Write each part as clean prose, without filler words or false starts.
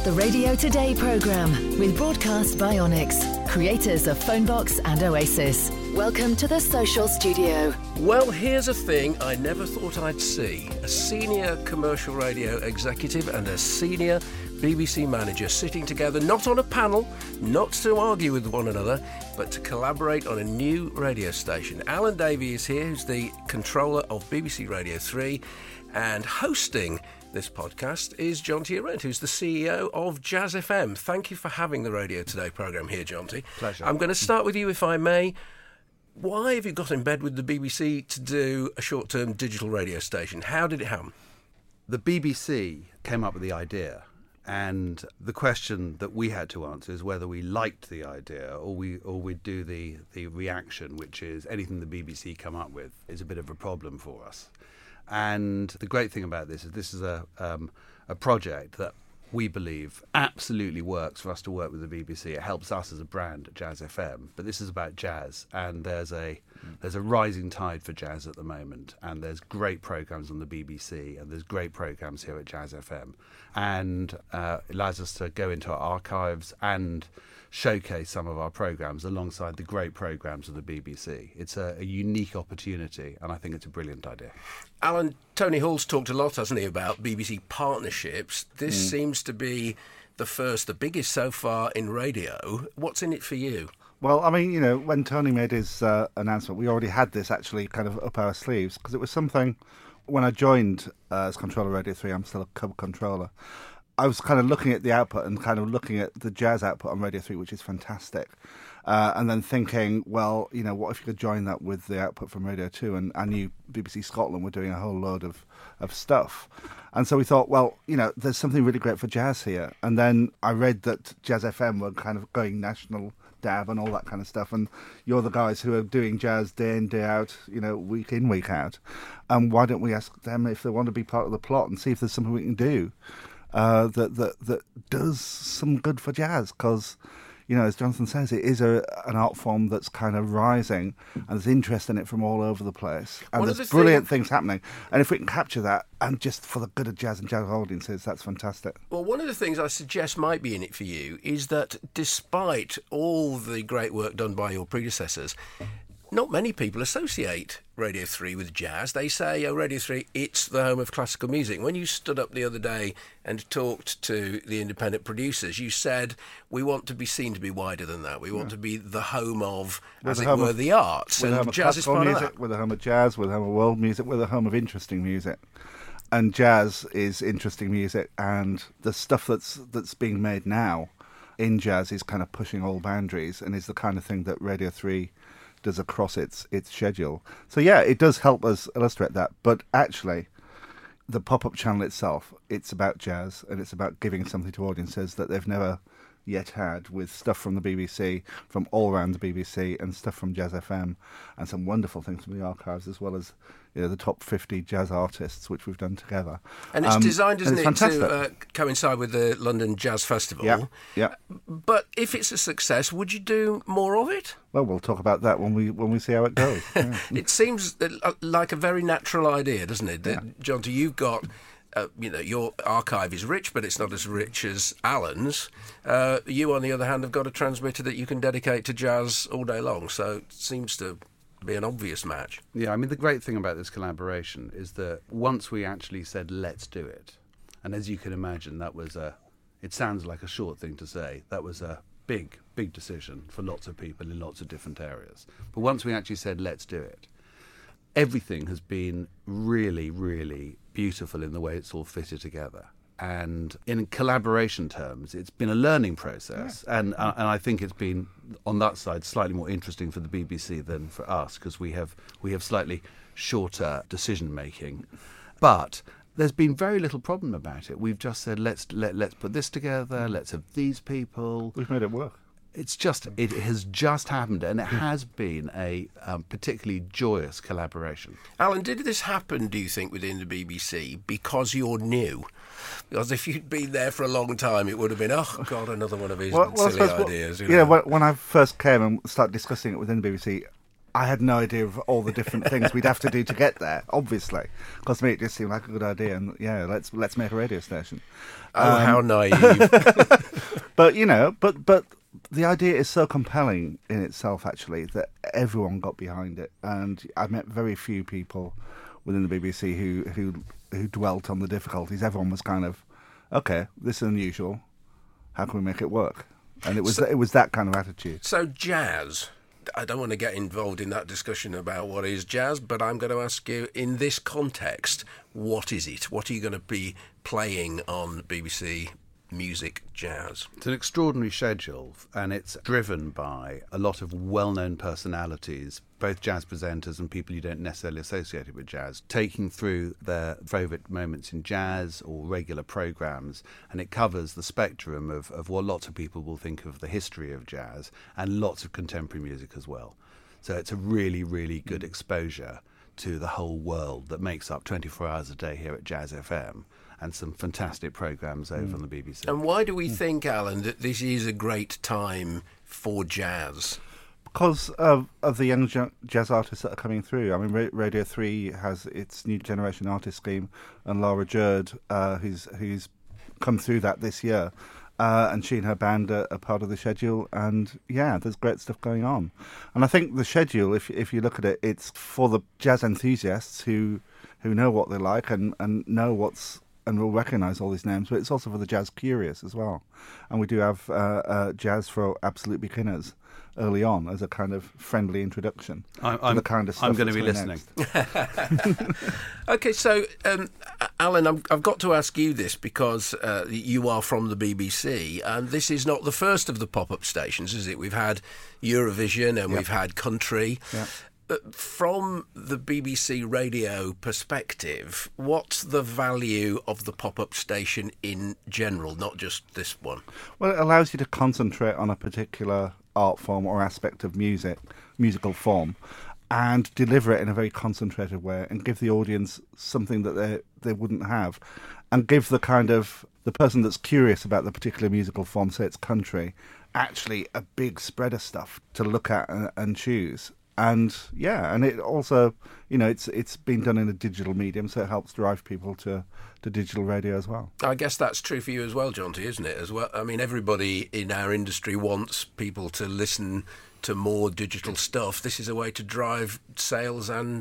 The Radio Today programme with Broadcast Bionics, creators of Phonebox and Oasis. Welcome to the Social Studio. Well, here's a thing I never thought I'd see. A senior commercial radio executive and a senior BBC manager sitting together, not on a panel, not to argue with one another, but to collaborate on a new radio station. Alan Davey is here, who's the controller of BBC Radio 3, and hosting this podcast is Jonty Arendt, who's the CEO of Jazz FM. Thank you for having the Radio Today programme here, Jonty. Pleasure. I'm going to start with you, if I may. Why have you got in bed with the BBC to do a short-term digital radio station? How did it happen? The BBC came up with the idea, and the question that we had to answer is whether we liked the idea or we'd do the reaction, which is anything the BBC come up with is a bit of a problem for us. And the great thing about this is a project that we believe absolutely works for us to work with the BBC. It helps us as a brand at Jazz FM, but this is about jazz, and there's a rising tide for jazz at the moment, and there's great programmes on the BBC, and there's great programmes here at Jazz FM, and it allows us to go into our archives and showcase some of our programmes alongside the great programmes of the BBC. It's a unique opportunity, and I think it's a brilliant idea. Alan, Tony Hall's talked a lot, hasn't he, about BBC partnerships. This seems to be the biggest so far in radio. What's in it for you? Well, I mean, when Tony made his announcement, we already had this actually kind of up our sleeves, because it was something, when I joined as controller of Radio 3, I'm still a controller, I was kind of looking at the output and kind of looking at the jazz output on Radio 3, which is fantastic. And then thinking, well, what if you could join that with the output from Radio 2? And I knew BBC Scotland were doing a whole load of stuff. And so we thought, well, there's something really great for jazz here. And then I read that Jazz FM were kind of going national dab and all that kind of stuff. And you're the guys who are doing jazz day in, day out, week in, week out. And why don't we ask them if they want to be part of the plot and see if there's something we can do that does some good for jazz? Because, as Jonathan says, it is an art form that's kind of rising, and there's interest in it from all over the place, and there's brilliant things happening. And if we can capture that, and just for the good of jazz and jazz audiences, that's fantastic. Well, one of the things I suggest might be in it for you is that despite all the great work done by your predecessors, not many people associate Radio 3 with jazz. They say, Radio 3, it's the home of classical music. When you stood up the other day and talked to the independent producers, you said, we want to be seen to be wider than that. We want to be the home of, as it were, the arts. And jazz is part of that. We're the home of jazz, we're the home of world music, we're the home of interesting music. And jazz is interesting music, and the stuff that's being made now in jazz is kind of pushing all boundaries, and is the kind of thing that Radio 3 does across its schedule. So yeah, it does help us illustrate that. But actually, the pop-up channel itself, it's about jazz, and it's about giving something to audiences that they've never yet had, with stuff from the BBC, from all around the BBC, and stuff from Jazz FM, and some wonderful things from the archives, as well as the top 50 jazz artists, which we've done together. And it's designed, isn't it, to coincide with the London Jazz Festival. Yeah. But if it's a success, would you do more of it? Well, we'll talk about that when we see how it goes. Yeah. It seems like a very natural idea, doesn't it? Yeah. Jonty, you've got... your archive is rich, but it's not as rich as Alan's. You, on the other hand, have got a transmitter that you can dedicate to jazz all day long, so it seems to be an obvious match. Yeah, I mean, the great thing about this collaboration is that once we actually said, let's do it, and as you can imagine, it sounds like a short thing to say, that was a big, big decision for lots of people in lots of different areas. But once we actually said, let's do it, everything has been really, really beautiful in the way it's all fitted together. And in collaboration terms, it's been a learning process. Yeah. And I think it's been, on that side, slightly more interesting for the BBC than for us, because we have slightly shorter decision-making. But there's been very little problem about it. We've just said, let's put this together, let's have these people. We've made it work. It has just happened, and it has been a particularly joyous collaboration. Alan, did this happen, do you think, within the BBC because you're new? Because if you'd been there for a long time, it would have been, oh, God, another one of his silly ideas. When I first came and started discussing it within the BBC, I had no idea of all the different things we'd have to do to get there, obviously. Because to me, it just seemed like a good idea. And yeah, let's make a radio station. Oh, how naive. But, but the idea is so compelling in itself, actually, that everyone got behind it. And I met very few people within the BBC who dwelt on the difficulties. Everyone was kind of, okay, this is unusual. How can we make it work? And it was that kind of attitude. So jazz, I don't want to get involved in that discussion about what is jazz, but I'm going to ask you, in this context, what is it? What are you going to be playing on BBC Music Jazz? It's an extraordinary schedule, and it's driven by a lot of well-known personalities, both jazz presenters and people you don't necessarily associate with jazz, taking through their favourite moments in jazz or regular programmes, and it covers the spectrum of what lots of people will think of the history of jazz and lots of contemporary music as well. So it's a really, really good exposure to the whole world that makes up 24 hours a day here at Jazz FM, and some fantastic programmes over on the BBC. And why do we think, Alan, that this is a great time for jazz? Because of the young jazz artists that are coming through. I mean, Radio 3 has its New Generation Artist Scheme, and Laura Jurd, who's come through that this year, and she and her band are part of the schedule. And yeah, there's great stuff going on. And I think the schedule, if you look at it, it's for the jazz enthusiasts who know what they like and know what's, and will recognise all these names, but it's also for the jazz curious as well. And we do have jazz for absolute beginners early on as a kind of friendly introduction to the kind of stuff I'm going to be listening. Okay, so Alan, I've got to ask you this because you are from the BBC, and this is not the first of the pop-up stations, is it? We've had Eurovision and we've had country. Yeah. From the BBC radio perspective, what's the value of the pop-up station in general, not just this one? Well, it allows you to concentrate on a particular art form or aspect of musical form, and deliver it in a very concentrated way and give the audience something that they wouldn't have, and give the person that's curious about the particular musical form, say it's country, actually a big spread of stuff to look at and choose. And yeah, and it also, it's been done in a digital medium, so it helps drive people to digital radio as well. I guess that's true for you as well, Jonty, isn't it? As well, I mean, everybody in our industry wants people to listen to more digital stuff. This is a way to drive sales and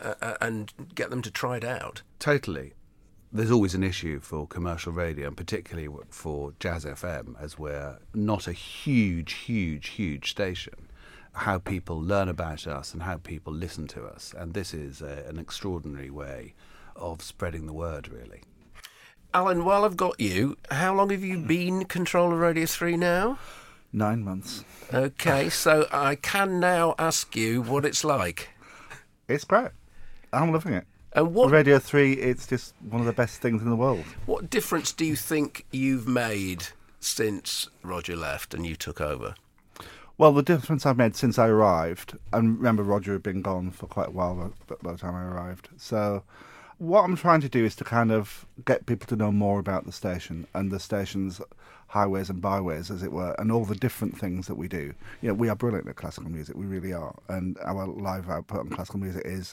get them to try it out. Totally. There's always an issue for commercial radio, and particularly for Jazz FM, as we're not a huge station. How people learn about us and how people listen to us. And this is an extraordinary way of spreading the word, really. Alan, while I've got you, how long have you been controller Radio 3 now? 9 months. Okay, so I can now ask you what it's like. It's great. I'm loving it. And what Radio 3, it's just one of the best things in the world. What difference do you think you've made since Roger left and you took over? Well, the difference I've made since I arrived, and remember Roger had been gone for quite a while by the time I arrived, so what I'm trying to do is to kind of get people to know more about the station and the station's highways and byways, as it were, and all the different things that we do. We are brilliant at classical music, we really are, and our live output on classical music is,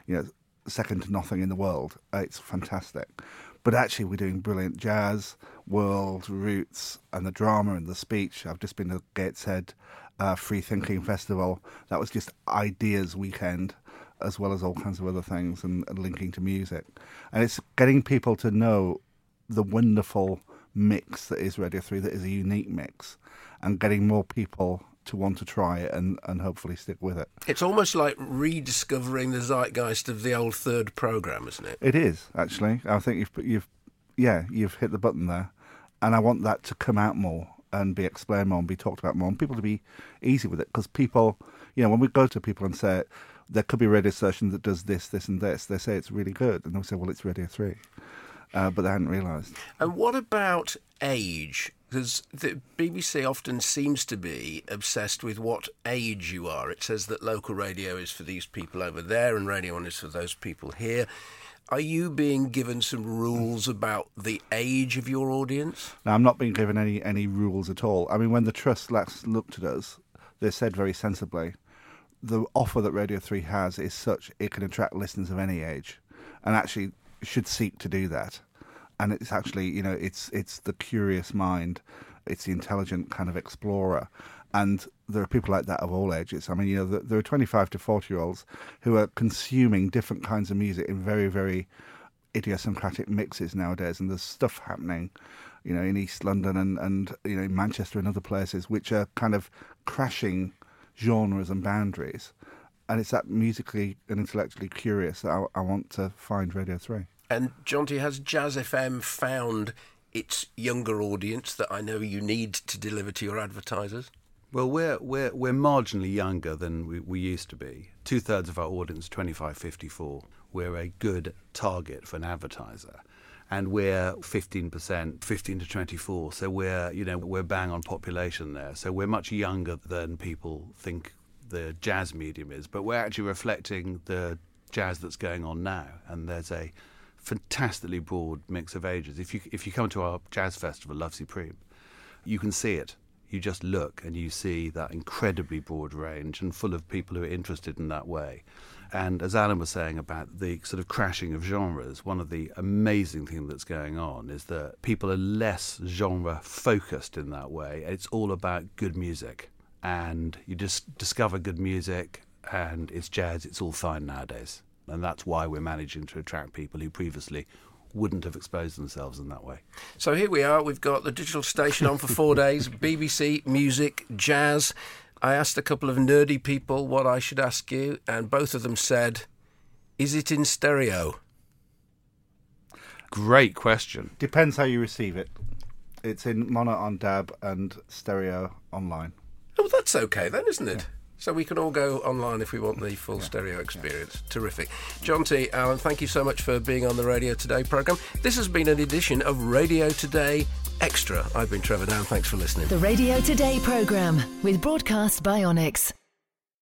second to nothing in the world. It's fantastic. But actually we're doing brilliant jazz, world, roots, and the drama and the speech. I've just been to Gateshead Free Thinking Festival. That was just ideas weekend, as well as all kinds of other things and linking to music. And it's getting people to know the wonderful mix that is Radio 3, that is a unique mix, and getting more people to want to try it and hopefully stick with it. It's almost like rediscovering the zeitgeist of the old third programme, isn't it? It is, actually. I think you've hit the button there. And I want that to come out more and be explained more and be talked about more, and people to be easy with it. Because people, when we go to people and say, there could be a radio station that does this, this and this, they say it's really good. And they'll say, well, it's Radio 3. But they hadn't realised. And what about age? Because the BBC often seems to be obsessed with what age you are. It says that local radio is for these people over there and Radio 1 is for those people here. Are you being given some rules about the age of your audience? No, I'm not being given any rules at all. I mean, when the Trust last looked at us, they said very sensibly the offer that Radio 3 has is such it can attract listeners of any age, and actually should seek to do that. And it's actually, you know, it's the curious mind, it's the intelligent kind of explorer. And there are people like that of all ages. I mean, you know, there are 25 to 40-year-olds who are consuming different kinds of music in very, very idiosyncratic mixes nowadays. And there's stuff happening, you know, in East London and you know, in Manchester and other places, which are kind of crashing genres and boundaries. And it's that musically and intellectually curious that I want to find Radio 3. And Jonty, has Jazz FM found its younger audience that I know you need to deliver to your advertisers? Well, we're marginally younger than we used to be. 2/3 of our audience, 25-54. We're a good target for an advertiser, and we're 15%, 15 to 24. So we're bang on population there. So we're much younger than people think the jazz medium is, but we're actually reflecting the jazz that's going on now, and there's a fantastically broad mix of ages. If you come to our jazz festival, Love Supreme, you can see it. You just look and you see that incredibly broad range and full of people who are interested in that way. And as Alan was saying about the sort of crashing of genres, one of the amazing things that's going on is that people are less genre focused in that way. It's all about good music, and you just discover good music, and it's jazz, it's all fine nowadays. And that's why we're managing to attract people who previously wouldn't have exposed themselves in that way. So here we are, we've got the digital station on for 4 days, BBC, music, jazz. I asked a couple of nerdy people what I should ask you, and both of them said, is it in stereo? Great question. Depends how you receive it. It's in mono on DAB and stereo online. Oh, that's okay then, isn't it? Yeah. So we can all go online if we want the full stereo experience. Yeah. Terrific. Jonty, Alan, thank you so much for being on the Radio Today programme. This has been an edition of Radio Today Extra. I've been Trevor Down. Thanks for listening. The Radio Today programme with Broadcast by Onyx.